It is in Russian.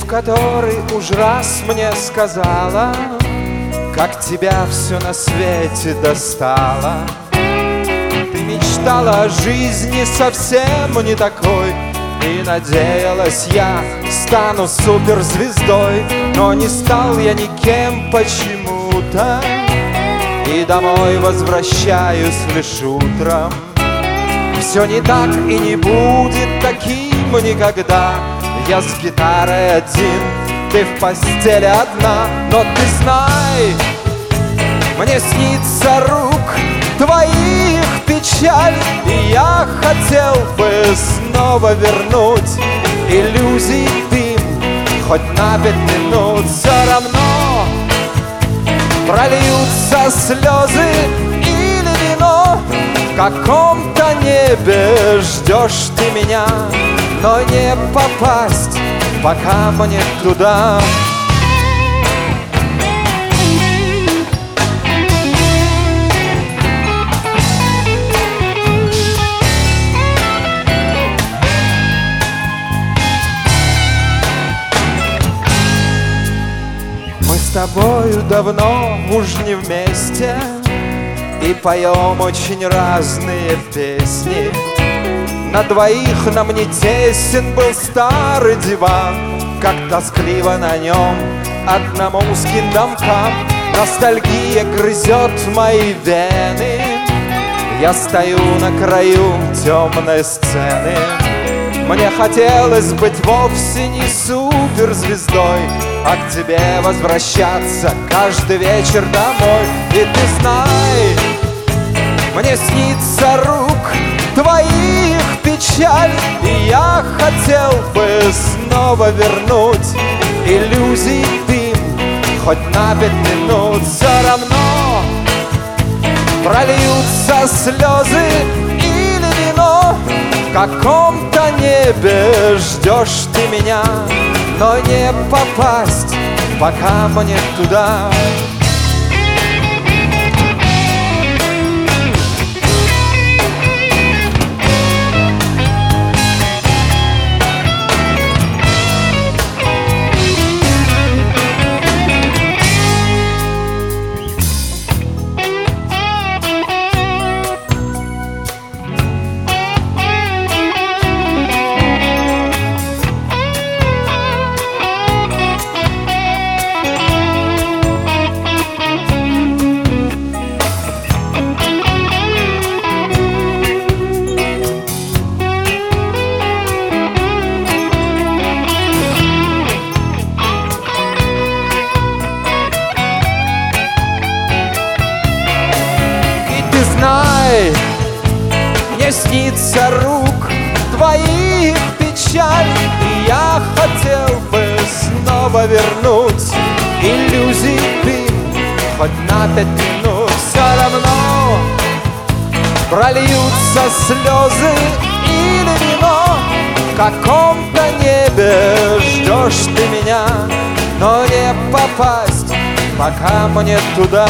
который уж раз мне сказала, как тебя все на свете достало. Ты мечтала о жизни совсем не такой, и надеялась, я стану суперзвездой. Но не стал я никем почему-то, и домой возвращаюсь лишь утром. Все не так и не будет таким никогда. Я с гитарой один, ты в постели одна. Но ты знай, мне снится рук твоих печаль, и я хотел бы снова вернуть иллюзий дым хоть на 5 минут. Все равно прольются слезы или вино. В каком-то небе ждешь ты меня, но не попасть пока мне туда. Мы с тобою давно уж не вместе и поем очень разные песни. На двоих нам не тесен был старый диван, как тоскливо на нем одному скиндомкам. Ностальгия грызет мои вены, я стою на краю темной сцены. Мне хотелось быть вовсе не суперзвездой, а к тебе возвращаться каждый вечер домой. И ты знай, мне снится рук твоих печаль, и я хотел бы снова вернуть иллюзий дым хоть на 5 минут. Все равно прольются слезы или вино. В каком-то небе ждешь ты меня, но не попасть пока мне туда. Знай, мне снится рук твоих печаль, и я хотел бы снова вернуть иллюзий дым хоть на 5 минут. Все равно прольются слезы или вино. В каком-то небе ждешь ты меня, но не попасть пока мне туда.